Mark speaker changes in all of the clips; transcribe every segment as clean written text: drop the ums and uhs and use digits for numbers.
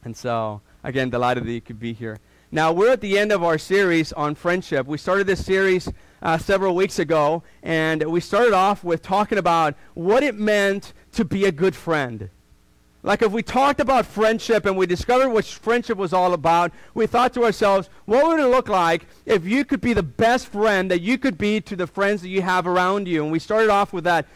Speaker 1: And so, again, delighted that you could be here. Now, we're at the end of our series on friendship. We started this series several weeks ago, and we started off with talking about what it meant to be a good friend. Like if we talked about friendship and we discovered what friendship was all about, we thought to ourselves, what would it look like if you could be the best friend that you could be to the friends that you have around you? And we started off with that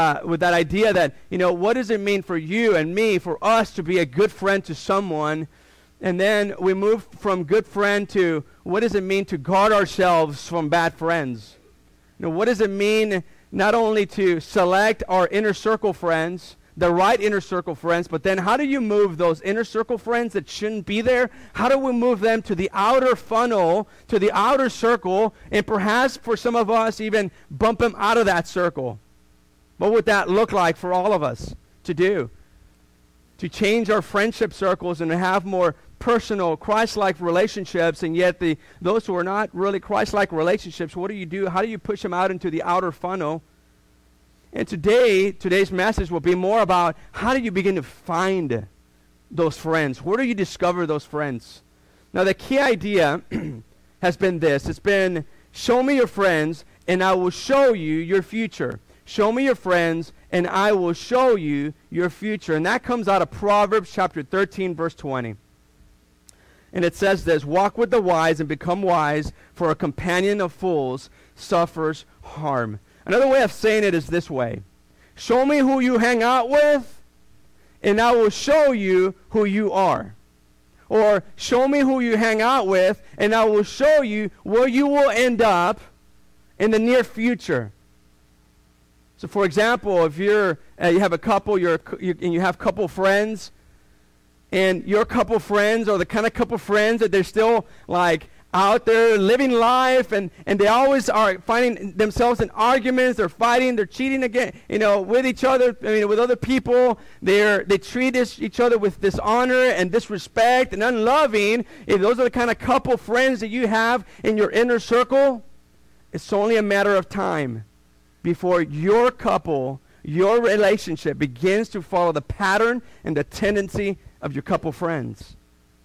Speaker 1: idea that, what does it mean for you and me, for us to be a good friend to someone? And then we moved from good friend to what does it mean to guard ourselves from bad friends? What does it mean not only to select our inner circle friends, the right inner circle friends, but then how do you move those inner circle friends that shouldn't be there? How do we move them to the outer funnel, to the outer circle, and perhaps for some of us even bump them out of that circle? What would that look like for all of us to do? To change our friendship circles and to have more personal, Christ-like relationships, and yet those who are not really Christ-like relationships, what do you do? How do you push them out into the outer funnel? And today's message will be more about how do you begin to find those friends? Where do you discover those friends? Now, the key idea has been this. It's been, show me your friends, and I will show you your future. Show me your friends, and I will show you your future. And that comes out of Proverbs chapter 13, verse 20. And it says this, walk with the wise and become wise, for a companion of fools suffers harm. Another way of saying it is this way. Show me who you hang out with, and I will show you who you are. Or show me who you hang out with, and I will show you where you will end up in the near future. So, for example, if you have a couple, and you have couple friends, and your couple friends are the kind of couple friends that they're still like out there living life, and they always are finding themselves in arguments. They're fighting. They're cheating again, with each other. With other people. They treat each other with dishonor and disrespect and unloving. If those are the kind of couple friends that you have in your inner circle, it's only a matter of time before your couple, your relationship begins to follow the pattern and the tendency of your couple friends.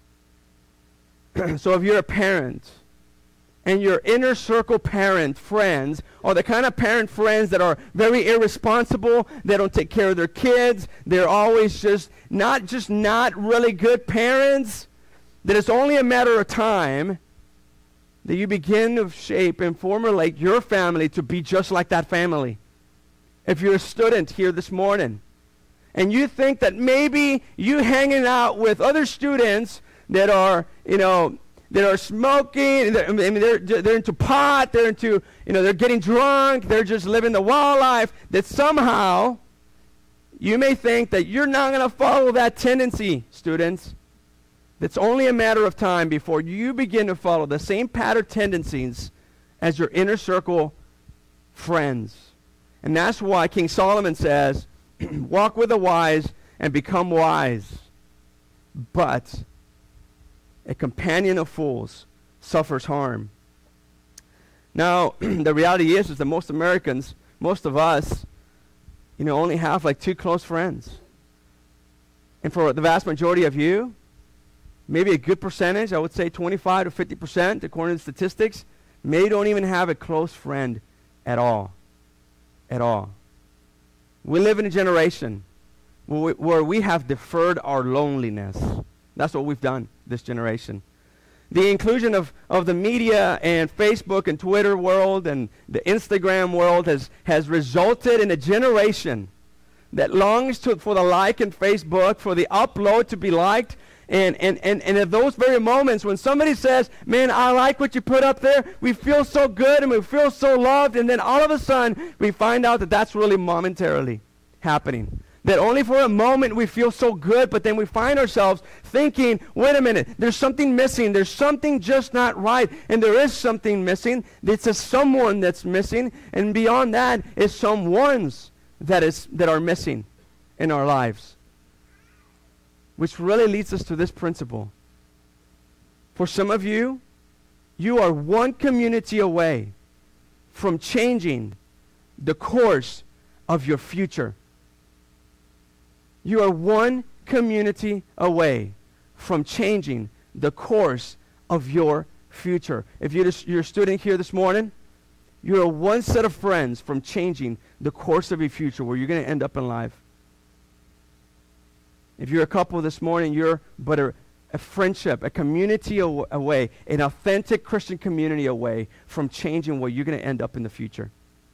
Speaker 1: So if you're a parent and your inner circle parent friends are the kind of parent friends that are very irresponsible, they don't take care of their kids, they're always just not really good parents, then it's only a matter of time that you begin to shape and formulate your family to be just like that family. If you're a student here this morning and you think that maybe you hanging out with other students that are, that are smoking, they're into pot, they're into, they're getting drunk, they're just living the wild life, that somehow you may think that you're not going to follow that tendency, students. It's only a matter of time before you begin to follow the same pattern tendencies as your inner circle friends. And that's why King Solomon says, walk with the wise and become wise. But a companion of fools suffers harm. Now, the reality is that most Americans, most of us, only have like 2 close friends. And for the vast majority of you, maybe a good percentage, I would say 25 to 50%, according to statistics, maybe don't even have a close friend at all. At all. We live in a generation where we have deferred our loneliness. That's what we've done, this generation. The inclusion of the media and Facebook and Twitter world and the Instagram world has resulted in a generation that longs for the like in Facebook, for the upload to be liked. And at those very moments when somebody says, man, I like what you put up there, we feel so good and we feel so loved, and then all of a sudden we find out that that's really momentarily happening. That only for a moment we feel so good, but then we find ourselves thinking, wait a minute, there's something missing. There's something just not right. And there is something missing. It's a someone that's missing. And beyond that is someones that are missing in our lives. Which really leads us to this principle. For some of you, you are one community away from changing the course of your future. You are one community away from changing the course of your future. If you're a student here this morning, you're one set of friends from changing the course of your future, where you're going to end up in life. If you're a couple this morning, you're but a friendship, a community away, an authentic Christian community away from changing where you're going to end up in the future.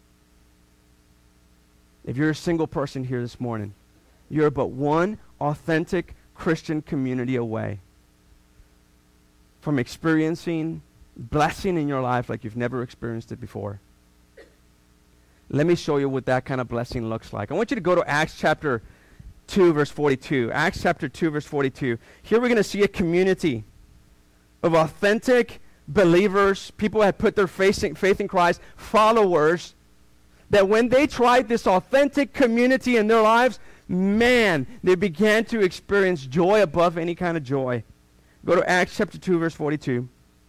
Speaker 1: If you're a single person here this morning, you're but one authentic Christian community away from experiencing blessing in your life like you've never experienced it before. Let me show you what that kind of blessing looks like. I want you to go to Acts chapter 2, verse 42. Acts chapter 2, verse 42. Here we're going to see a community of authentic believers, people who had put their faith in Christ, followers, that when they tried this authentic community in their lives, man, they began to experience joy above any kind of joy. Go to Acts chapter 2, verse 42.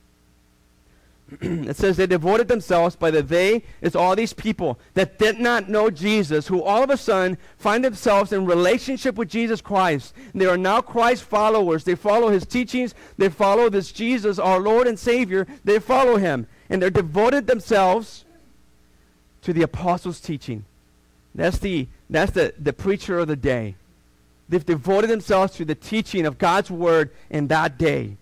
Speaker 1: It says they devoted themselves, by the they, it's all these people that did not know Jesus, who all of a sudden find themselves in relationship with Jesus Christ. They are now Christ followers. They follow his teachings. They follow this Jesus, our Lord and Savior. They follow him. And they're devoted themselves to the apostles' teaching. That's the preacher of the day. They've devoted themselves to the teaching of God's word in that day.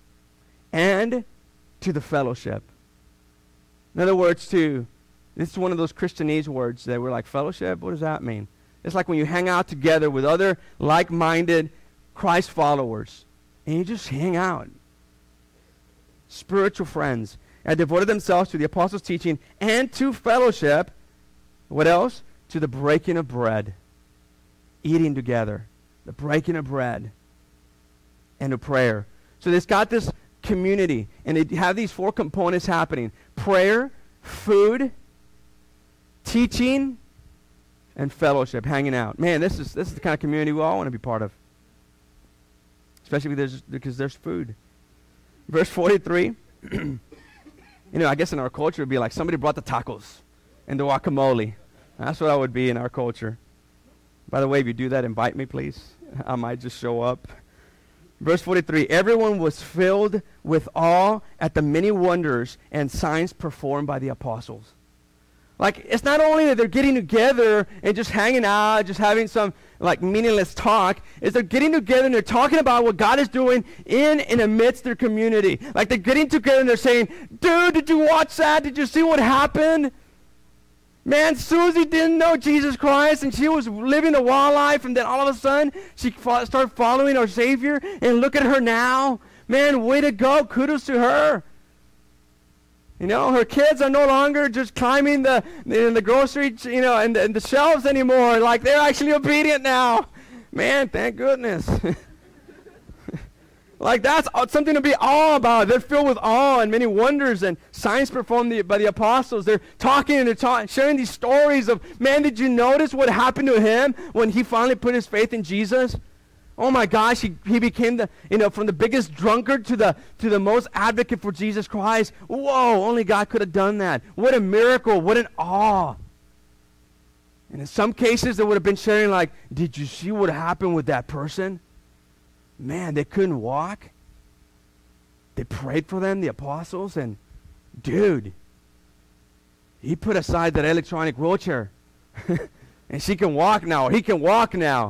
Speaker 1: And to the fellowship. In other words, this is one of those Christianese words that we're like, fellowship? What does that mean? It's like when you hang out together with other like-minded Christ followers, and you just hang out. Spiritual friends. And devoted themselves to the apostles' teaching and to fellowship. What else? To the breaking of bread. Eating together. The breaking of bread. And to prayer. So it's got this community, and they have these four components happening: prayer, food, teaching, and fellowship, hanging out. Man, this is the kind of community we all want to be part of, especially because there's food. Verse 43. I guess in our culture it would be like somebody brought the tacos and the guacamole. That's what I would be in our culture. By the way, if you do that, invite me, please. I might just show up. Verse 43, everyone was filled with awe at the many wonders and signs performed by the apostles. Like, it's not only that they're getting together and just hanging out, just having some like meaningless talk, is they're getting together and they're talking about what God is doing in and amidst their community. Like, they're getting together and they're saying, dude, did you watch that? Did you see what happened? Man, Susie didn't know Jesus Christ, and she was living a wild life, and then all of a sudden, she started following our Savior, and look at her now. Man, way to go. Kudos to her. Her kids are no longer just climbing the grocery, and the shelves anymore. Like, they're actually obedient now. Man, thank goodness. Like, that's something to be awe about. They're filled with awe and many wonders and signs performed by the apostles. They're talking and they're sharing these stories of, man, did you notice what happened to him when he finally put his faith in Jesus? Oh my gosh, he became from the biggest drunkard to the most advocate for Jesus Christ. Whoa, only God could have done that. What a miracle, what an awe. And in some cases, they would have been sharing like, did you see what happened with that person? Man, they couldn't walk. They prayed for them, the apostles, and dude, he put aside that electronic wheelchair. And she can walk now. He can walk now.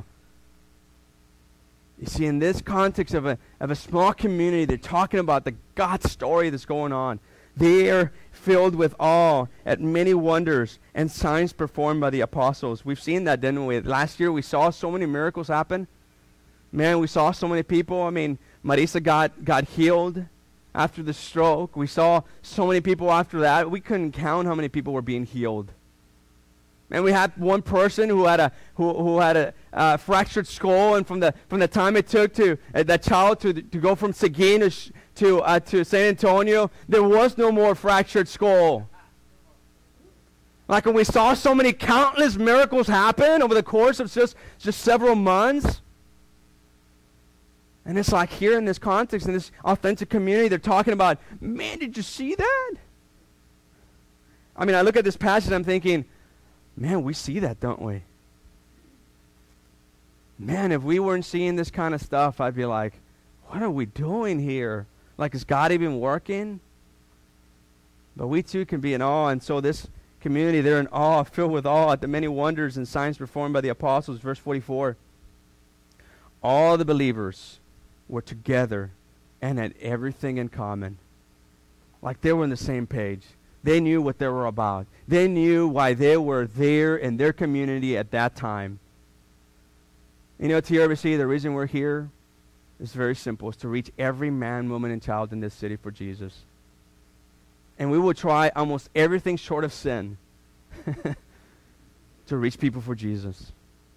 Speaker 1: You see, in this context of a small community, they're talking about the God story that's going on. They are filled with awe at many wonders and signs performed by the apostles. We've seen that, didn't we? Last year we saw so many miracles happen. Man, we saw so many people. I mean, Marisa got healed after the stroke. We saw so many people after that. We couldn't count how many people were being healed. And we had one person who had a fractured skull, and from the time it took to that child to go from Seguin to San Antonio, there was no more fractured skull. Like, when we saw so many countless miracles happen over the course of just several months. And it's like, here in this context, in this authentic community, they're talking about, man, did you see that? I mean, I look at this passage, I'm thinking, man, we see that, don't we? Man, if we weren't seeing this kind of stuff, I'd be like, what are we doing here? Like, is God even working? But we too can be in awe, and so this community, they're in awe, filled with awe at the many wonders and signs performed by the apostles. Verse 44. All the believers were together and had everything in common. Like they were on the same page. They knew what they were about. They knew why they were there in their community at that time. You know, TRBC, the reason we're here is very simple. It's to reach every man, woman, and child in this city for Jesus. And we will try almost everything short of sin to reach people for Jesus.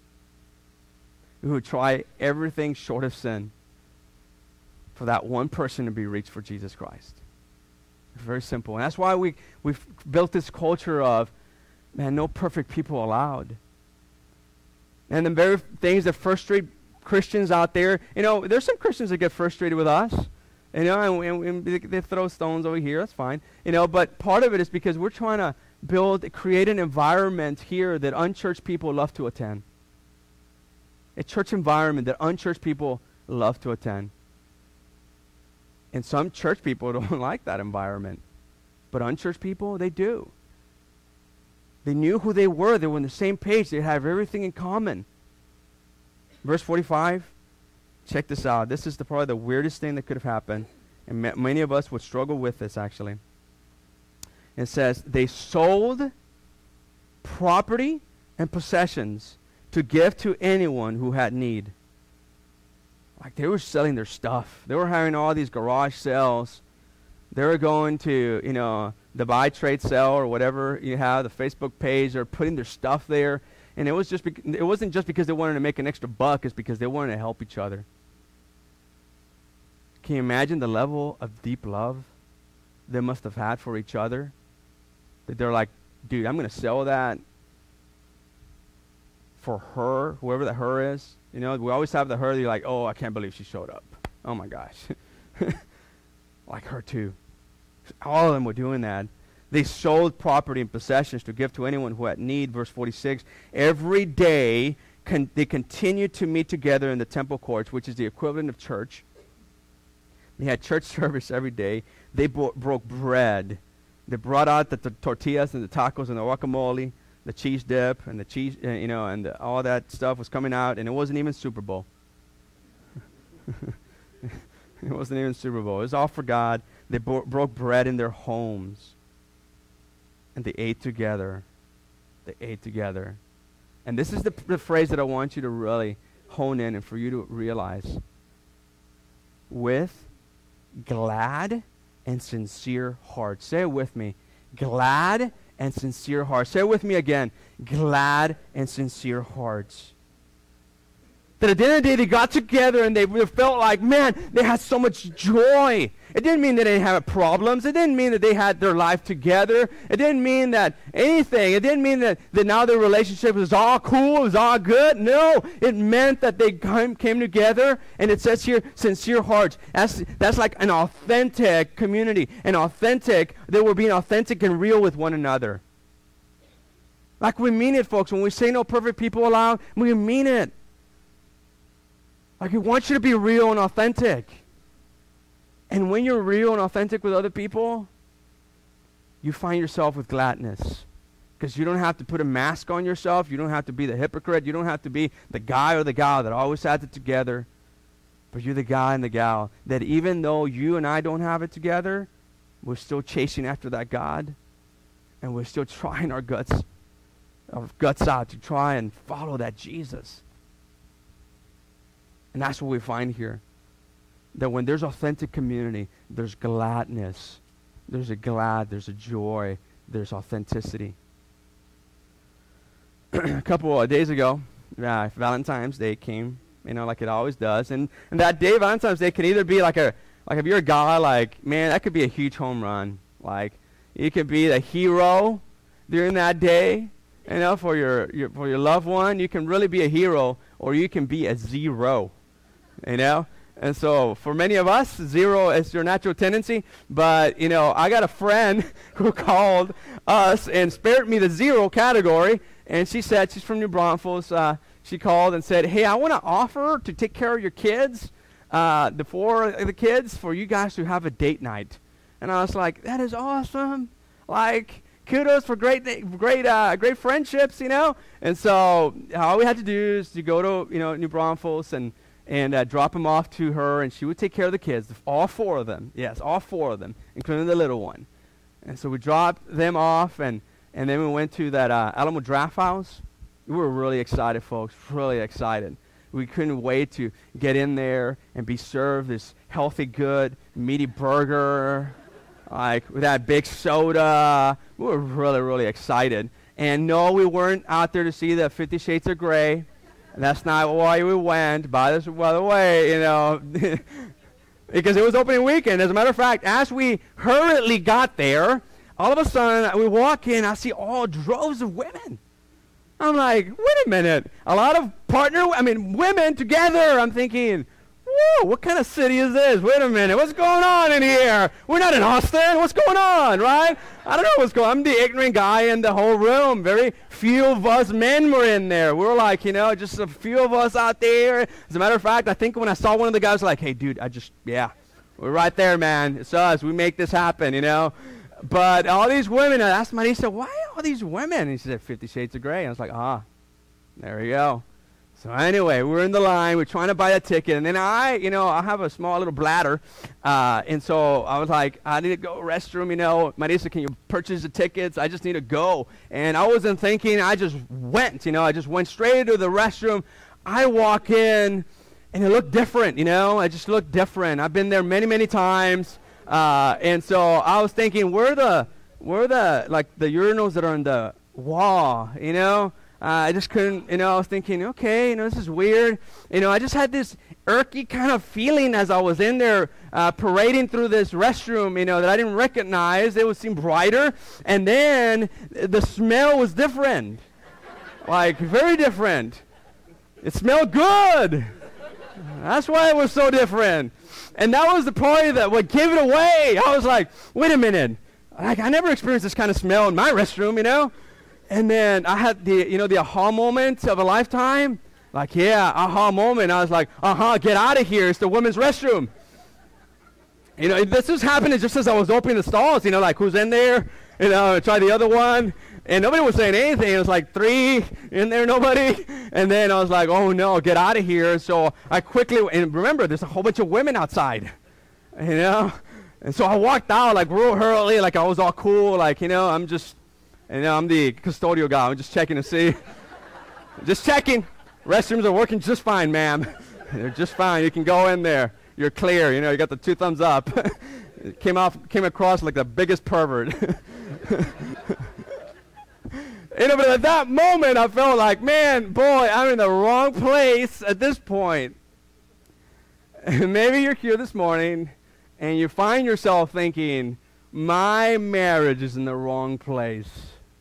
Speaker 1: We will try everything short of sin for that one person to be reached for Jesus Christ. It's very simple. And that's why we've built this culture of, man, no perfect people allowed. And the very things that frustrate Christians out there, you know, there's some Christians that get frustrated with us. You know, and they throw stones over here. That's fine. You know, but part of it is because we're trying to create an environment here that unchurched people love to attend. A church environment that unchurched people love to attend. And some church people don't like that environment. But unchurched people, they do. They knew who they were. They were on the same page. They have everything in common. Verse 45. Check this out. This is probably the weirdest thing that could have happened. And many of us would struggle with this, actually. It says, they sold property and possessions to give to anyone who had need. Like they were selling their stuff. They were having all these garage sales. They were going to, you know, the buy, trade, sell, or whatever you have, the Facebook page. They're putting their stuff there. And it wasn't just because they wanted to make an extra buck. It's because they wanted to help each other. Can you imagine the level of deep love they must have had for each other? That they're like, dude, I'm going to sell that for her, whoever the her is. You know, we always have the her, you're like, oh, I can't believe she showed up. Oh my gosh. Like her too. All of them were doing that. They sold property and possessions to give to anyone who had need. Verse 46, every day they continued to meet together in the temple courts, which is the equivalent of church. They had church service every day. They broke bread. They brought out the tortillas and the tacos and the guacamole, the cheese dip and the cheese, and all that stuff was coming out, and it wasn't even Super Bowl. It wasn't even Super Bowl. It was all for God. They broke bread in their homes, and they ate together. They ate together. And this is the phrase that I want you to really hone in and for you to realize. With glad and sincere hearts. Say it with me. Glad and sincere hearts. Say it with me again. Glad and sincere hearts. That at the end of the day, they got together and they felt like, man, they had so much joy. It didn't mean that they didn't have problems. It didn't mean that they had their life together. It didn't mean that anything. It didn't mean that now their relationship was all cool, it was all good. No, it meant that they came together, and it says here, sincere hearts. That's like an authentic community. They were being authentic and real with one another. Like we mean it, folks. When we say no perfect people allowed, we mean it. Like, we want you to be real and authentic. And when you're real and authentic with other people, you find yourself with gladness. Because you don't have to put a mask on yourself. You don't have to be the hypocrite. You don't have to be the guy or the gal that always has it together. But you're the guy and the gal that even though you and I don't have it together, we're still chasing after that God. And we're still trying our guts out to try and follow that Jesus. And that's what we find here. That when there's authentic community, there's gladness. There's a joy, there's authenticity. A couple of days ago, Valentine's Day came, like it always does. And that day, Valentine's Day, can either be like if you're a guy, like, man, that could be a huge home run. Like, you could be the hero during that day, for your loved one. You can really be a hero, or you can be a zero. And so for many of us, zero is your natural tendency. But, I got a friend who called us and spared me the zero category. And she said, she's from New Braunfels. She called and said, hey, I want to offer to take care of your kids the kids, for you guys to have a date night. And I was like, that is awesome. Like, kudos for great friendships, you know. And so all we had to do is to go to, New Braunfels and drop them off to her, and she would take care of the kids, all four of them. Yes, all four of them, including the little one. And so we dropped them off, and then we went to that Alamo Draft House. We were really excited, folks, really excited. We couldn't wait to get in there and be served this healthy, good, meaty burger, like with that big soda. We were really, really excited. And no, we weren't out there to see the 50 Shades of Grey. That's not why we went, by the way, because it was opening weekend. As a matter of fact, as we hurriedly got there, all of a sudden we walk in, I see all droves of women. I'm like, wait a minute. A lot of women together. I'm thinking, whoa, what kind of city is this? Wait a minute. What's going on in here? We're not in Austin. What's going on, right? I don't know what's going on. I'm the ignorant guy in the whole room. Very few of us men were in there. We were like, just a few of us out there. As a matter of fact, I think when I saw one of the guys, like, hey, dude, we're right there, man. It's us. We make this happen, But all these women, I asked my said, why all these women? And he said, 50 Shades of Grey. I was like, there we go. So anyway, we're in the line. We're trying to buy a ticket. And then I have a small little bladder. And so I was like, I need to go to the restroom, Marisa, can you purchase the tickets? I just need to go. And I wasn't thinking. I just went, I just went straight into the restroom. I walk in, and it looked different, I just looked different. I've been there many, many times. And so I was thinking, where the urinals that are on the wall, I just couldn't, I was thinking, okay, this is weird. I just had this irky kind of feeling as I was in there parading through this restroom, that I didn't recognize. It would seem brighter. And then the smell was different, like very different. It smelled good. That's why it was so different. And that was the part that what gave it away. I was like, wait a minute. Like, I never experienced this kind of smell in my restroom, And then I had the aha moment of a lifetime. Like, yeah, aha moment. I was like, get out of here. It's the women's restroom. This was happening just as I was opening the stalls, like, who's in there? Try the other one. And nobody was saying anything. It was like 3 in there, nobody. And then I was like, oh, no, get out of here. So I quickly, and remember, there's a whole bunch of women outside, And so I walked out, like, real hurriedly, like I was all cool. Like, I'm just, I'm the custodial guy. I'm just checking to see. Just checking. Restrooms are working just fine, ma'am. They're just fine. You can go in there. You're clear. You got the 2 thumbs up. Came across like the biggest pervert. But at that moment, I felt like, man, boy, I'm in the wrong place at this point. Maybe you're here this morning, and you find yourself thinking, my marriage is in the wrong place.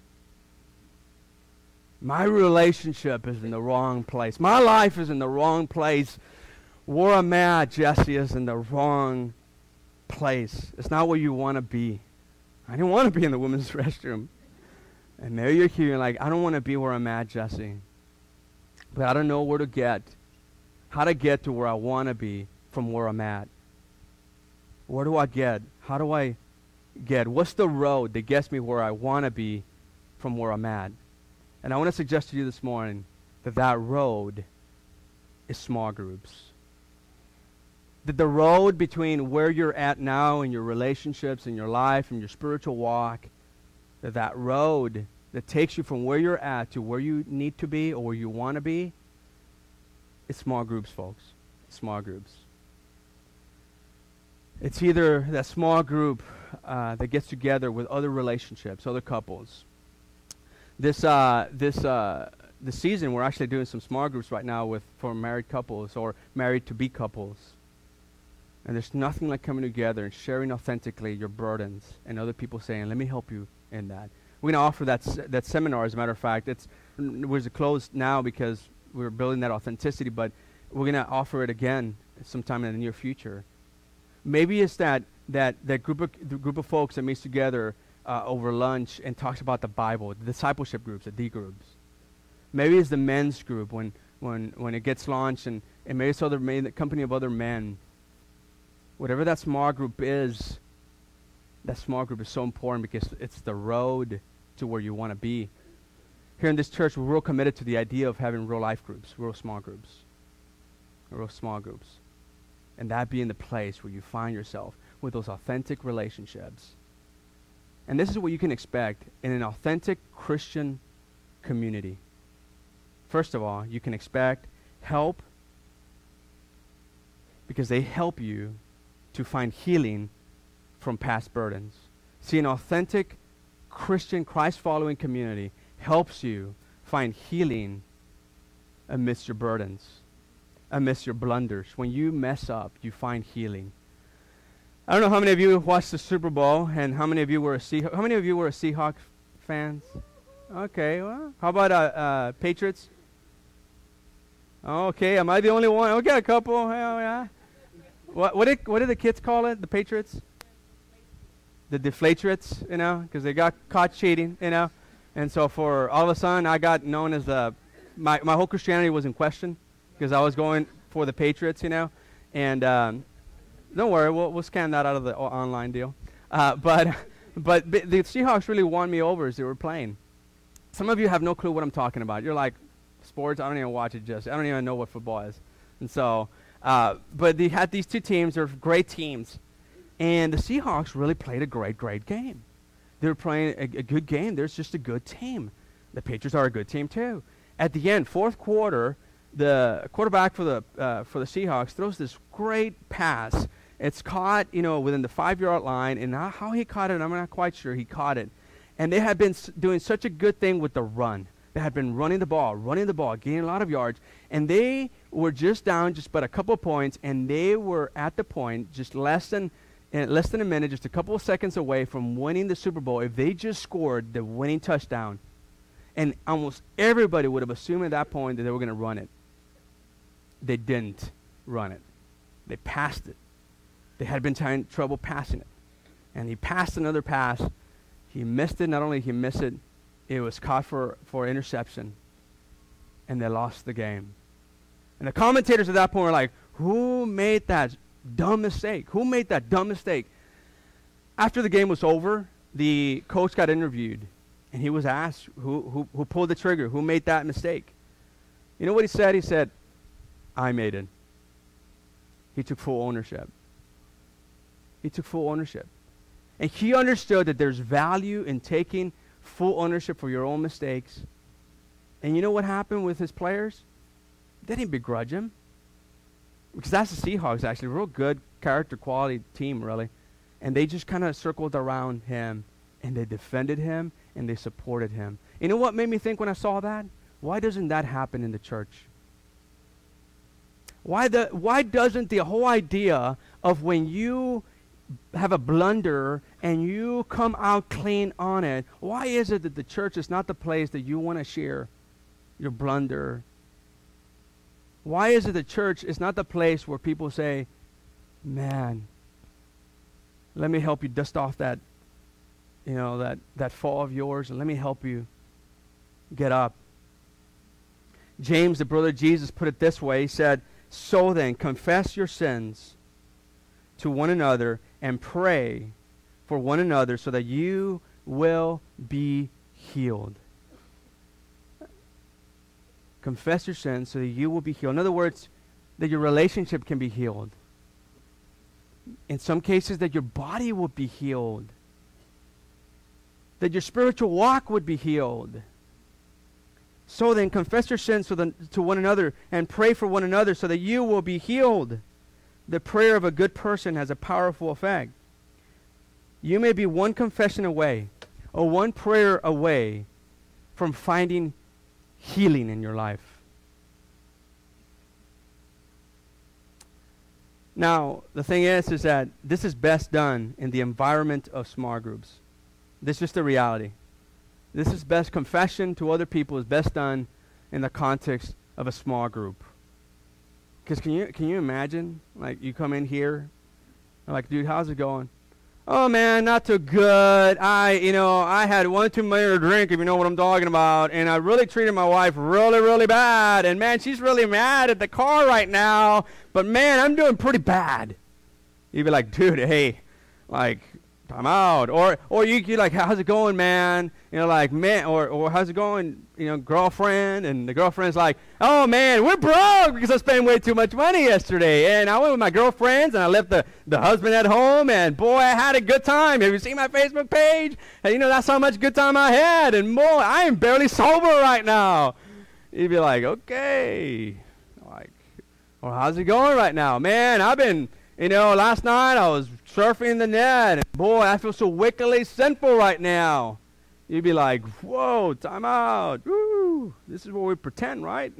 Speaker 1: My relationship is in the wrong place. My life is in the wrong place. Where I'm at, Jesse, is in the wrong place. It's not where you want to be. I didn't want to be in the women's restroom. And maybe you're here and like, I don't want to be where I'm at, Jesse. But I don't know how to get to where I want to be from where I'm at. Where do I get? How do I get? What's the road that gets me where I want to be from where I'm at? And I want to suggest to you this morning that road is small groups. That the road between where you're at now in your relationships, in your life, in your spiritual walk, that road that takes you from where you're at to where you need to be or where you want to be, it's small groups, folks. Small groups. It's either that small group that gets together with other relationships, other couples. This season, we're actually doing some small groups right now for married couples or married-to-be couples. And there's nothing like coming together and sharing authentically your burdens and other people saying, let me help you in that. We're going to offer that seminar, as a matter of fact. We're closed now because we're building that authenticity, but we're going to offer it again sometime in the near future. Maybe it's that group of folks that meets together over lunch and talks about the Bible, the discipleship groups, the D groups. Maybe it's the men's group when when it gets launched, and maybe it's made in the company of other men. Whatever that small group is so important because it's the road to where you want to be. Here in this church, we're real committed to the idea of having real life groups, real small groups. And that being the place where you find yourself with those authentic relationships. And this is what you can expect in an authentic Christian community. First of all, you can expect help because they help you to find healing from past burdens. See, an authentic Christian, Christ-following community helps you find healing amidst your burdens, amidst your blunders. When you mess up, you find healing. I don't know how many of you watched the Super Bowl and how many of you were Seahawks fans? Okay, well, how about Patriots? Okay, am I the only one? Okay, a couple. Hell yeah. What did the kids call it? The Patriots? The Deflatriots, because they got caught cheating, And so for all of a sudden, I got known as my whole Christianity was in question because I was going for the Patriots, And don't worry, we'll scan that out of the online deal. But the Seahawks really won me over as they were playing. Some of you have no clue what I'm talking about. You're like, sports, I don't even watch it I don't even know what football is. And so, but they had these two teams. They're great teams. And the Seahawks really played a great game. They were playing a good game. There's just a good team. The Patriots are a good team too. At the end, fourth quarter, the quarterback for the Seahawks throws this great pass. It's caught, within the 5-yard line. And how he caught it, I'm not quite sure. He caught it. And they had been doing such a good thing with the run. They had been running the ball, gaining a lot of yards. And they were just down but a couple of points. And they were at the point, just less than a minute, just a couple of seconds away from winning the Super Bowl if they just scored the winning touchdown. And almost everybody would have assumed at that point that they were going to run it. They didn't run it. They passed it. They had been having trouble passing it. And he passed another pass. He missed it. Not only he missed it, it was caught for interception. And they lost the game. And the commentators at that point were like, who made that dumb mistake? Who made that dumb mistake? After the game was over, the coach got interviewed. And he was asked, who pulled the trigger? Who made that mistake? You know what he said? He said, I made it. He took full ownership. And he understood that there's value in taking full ownership for your own mistakes. And you know what happened with his players? They didn't begrudge him. Because that's the Seahawks, actually. A real good character quality team, really. And they just kind of circled around him. And they defended him. And they supported him. You know what made me think when I saw that? Why doesn't that happen in the church? Why doesn't the whole idea of when you have a blunder and you come out clean on it, why is it that the church is not the place that you want to share your blunder? Why is it the church is not the place where people say, man, let me help you dust off that fall of yours, and let me help you get up. James, the brother of Jesus, put it this way. He said, so then, confess your sins to one another and pray for one another so that you will be healed. Confess your sins so that you will be healed. In other words, that your relationship can be healed. In some cases, that your body will be healed. That your spiritual walk would be healed. So then, confess your sins to one another and pray for one another so that you will be healed. The prayer of a good person has a powerful effect. You may be one confession away or one prayer away from finding healing in your life. Now, the thing is that this is best done in the environment of small groups. This is just the reality. This is best confession to other people is best done in the context of a small group. Because can you imagine, like, you come in here, and like, dude, how's it going? Oh man, not too good. I had one too many to drink, if you know what I'm talking about, and I really treated my wife really, really bad. And man, she's really mad at the car right now. But man, I'm doing pretty bad. You'd be like, dude, hey, like, I'm out. Or you like, how's it going, man? Like, man, or how's it going, girlfriend? And the girlfriend's like, oh man, we're broke because I spent way too much money yesterday. And I went with my girlfriends and I left the husband at home, and boy, I had a good time. Have you seen my Facebook page? And that's how much good time I had. And boy, I am barely sober right now. You'd be like, okay. Like, well, how's it going right now? Man, I've been, last night I was surfing the net, and boy, I feel so wickedly sinful right now. You'd be like, whoa, time out. Woo, this is where we pretend, right?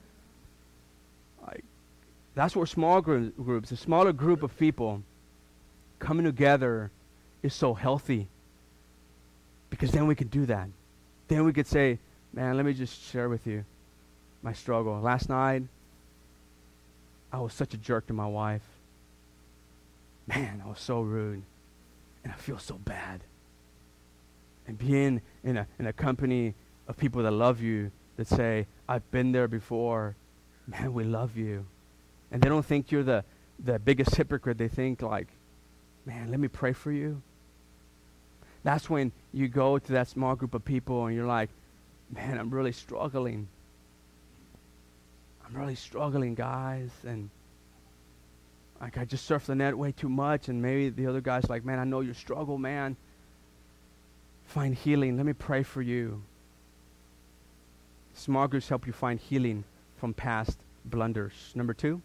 Speaker 1: Like, that's where small groups, a smaller group of people coming together is so healthy. Because then we could do that. Then we could say, man, let me just share with you my struggle. Last night, I was such a jerk to my wife. Man, I was so rude, and I feel so bad. And being in a company of people that love you, that say, I've been there before, man, we love you. And they don't think you're the biggest hypocrite. They think like, man, let me pray for you. That's when you go to that small group of people and you're like, man, I'm really struggling. I'm really struggling, guys. And like, I just surf the net way too much, and maybe the other guy's like, man, I know your struggle, man. Find healing. Let me pray for you. Small groups help you find healing from past blunders. Number two,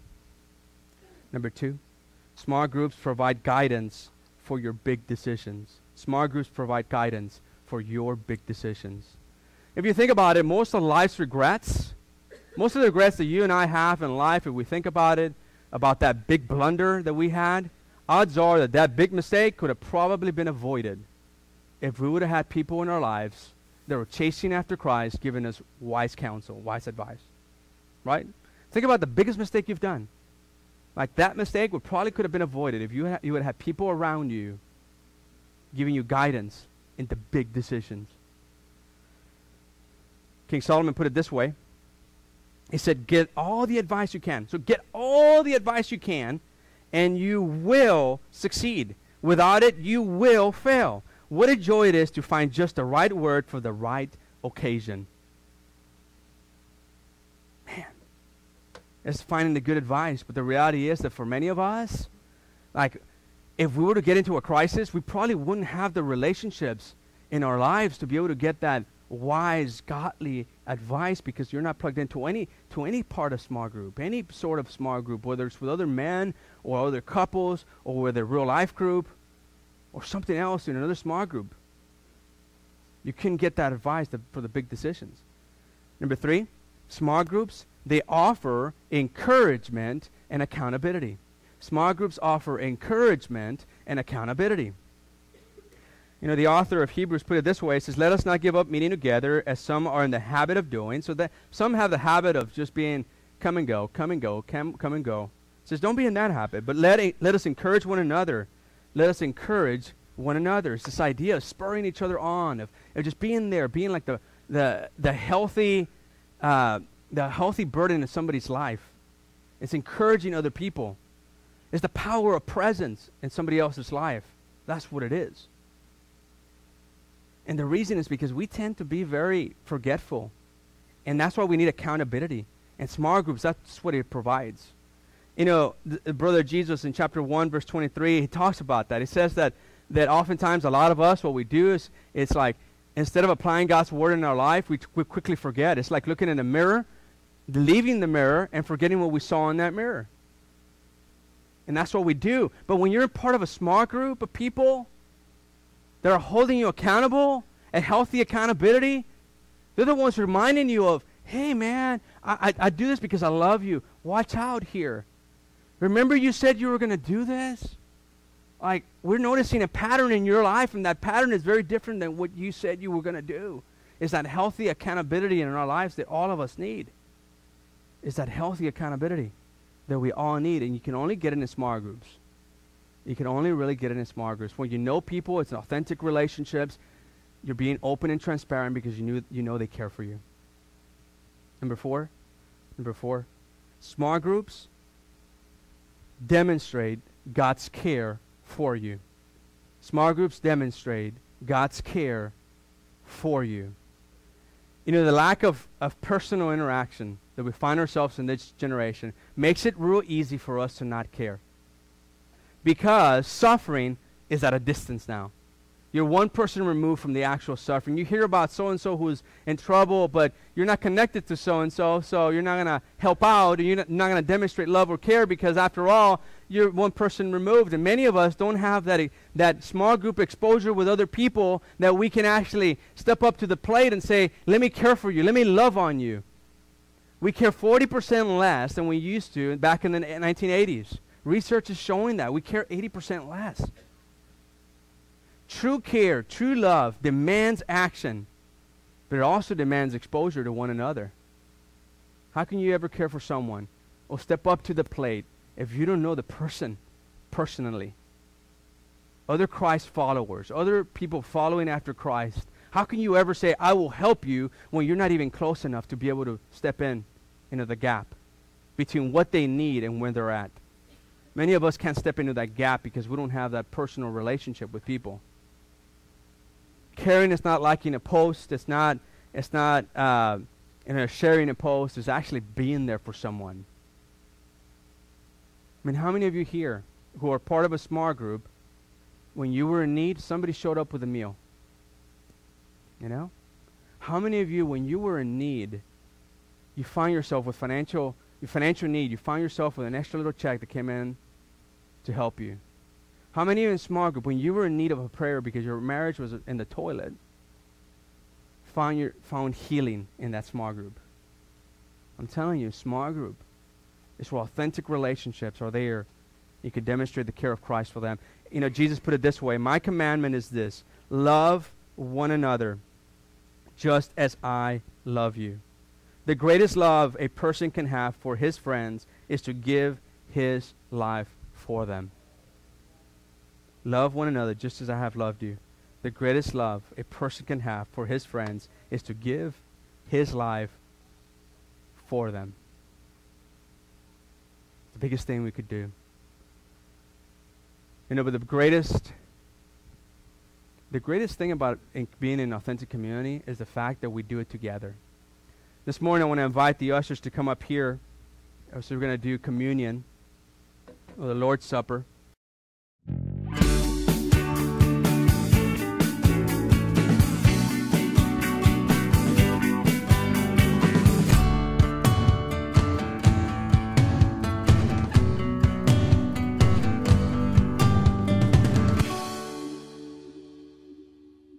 Speaker 1: small groups provide guidance for your big decisions. Small groups provide guidance for your big decisions. If you think about it, most of life's regrets, most of the regrets that you and I have in life, if we think about it, about that big blunder that we had, odds are that big mistake could have probably been avoided if we would have had people in our lives that were chasing after Christ, giving us wise counsel, wise advice. Right? Think about the biggest mistake you've done. Like, that mistake could have been avoided if you would have had people around you giving you guidance into big decisions. King Solomon put it this way. He said, get all the advice you can. So get all the advice you can, and you will succeed. Without it, you will fail. What a joy it is to find just the right word for the right occasion. Man, it's finding the good advice. But the reality is that for many of us, like, if we were to get into a crisis, we probably wouldn't have the relationships in our lives to be able to get that wise, godly advice, because you're not plugged into any part of small group, any sort of small group, whether it's with other men or other couples or with a real life group or something else in another small group. You can get that advice for the big decisions. Number three, small groups, they offer encouragement and accountability. Small groups offer encouragement and accountability. The author of Hebrews put it this way. He says, let us not give up meeting together as some are in the habit of doing. So that some have the habit of just being come and go. He says, don't be in that habit, but let us encourage one another. Let us encourage one another. It's this idea of spurring each other on, of just being there, being like the healthy burden in somebody's life. It's encouraging other people. It's the power of presence in somebody else's life. That's what it is. And the reason is because we tend to be very forgetful. And that's why we need accountability. And small groups, that's what it provides. The brother Jesus in chapter 1, verse 23, he talks about that. He says that oftentimes a lot of us, what we do is, it's like, instead of applying God's word in our life, we quickly forget. It's like looking in a mirror, leaving the mirror, and forgetting what we saw in that mirror. And that's what we do. But when you're part of a small group of people that are holding you accountable, a healthy accountability, they're the ones reminding you of, hey man, I do this because I love you. Watch out here. Remember you said you were going to do this? Like, we're noticing a pattern in your life, and that pattern is very different than what you said you were going to do. It's that healthy accountability in our lives that all of us need. It's that healthy accountability that we all need, and you can only get it in small groups. You can only really get it in small groups. When you know people, it's authentic relationships. You're being open and transparent because you know they care for you. Number four, small groups demonstrate God's care for you. Small groups demonstrate God's care for you. You know, the lack of personal interaction that we find ourselves in this generation makes it real easy for us to not care. Because suffering is at a distance now. You're one person removed from the actual suffering. You hear about so-and-so who's in trouble, but you're not connected to so-and-so, so you're not going to help out, and you're not going to demonstrate love or care because, after all, you're one person removed. And many of us don't have that small group exposure with other people that we can actually step up to the plate and say, let me care for you, let me love on you. We care 40% less than we used to back in the 1980s. Research is showing that. We care 80% less. True care, true love demands action, but it also demands exposure to one another. How can you ever care for someone or step up to the plate if you don't know the person personally? Other Christ followers, other people following after Christ, how can you ever say, I will help you, when you're not even close enough to be able to step into the gap between what they need and where they're at? Many of us can't step into that gap because we don't have that personal relationship with people. Caring is not liking a post. It's not sharing a post. It's actually being there for someone. I mean, how many of you here who are part of a small group, when you were in need, somebody showed up with a meal? You know? How many of you, when you were in need, you find yourself with financial need, you find yourself with an extra little check that came in to help you? How many in a small group, when you were in need of a prayer because your marriage was in the toilet, found healing in that small group? I'm telling you, small group is where authentic relationships are there. You can demonstrate the care of Christ for them. You know, Jesus put it this way, my commandment is this, love one another just as I love you. The greatest love a person can have for his friends is to give his life for them. Love one another just as I have loved you. The greatest love a person can have for his friends is to give his life for them. The biggest thing we could do. You know, but the greatest thing about being in an authentic community is the fact that we do it together. This morning I want to invite the ushers to come up here. So we're going to do communion, or the Lord's Supper.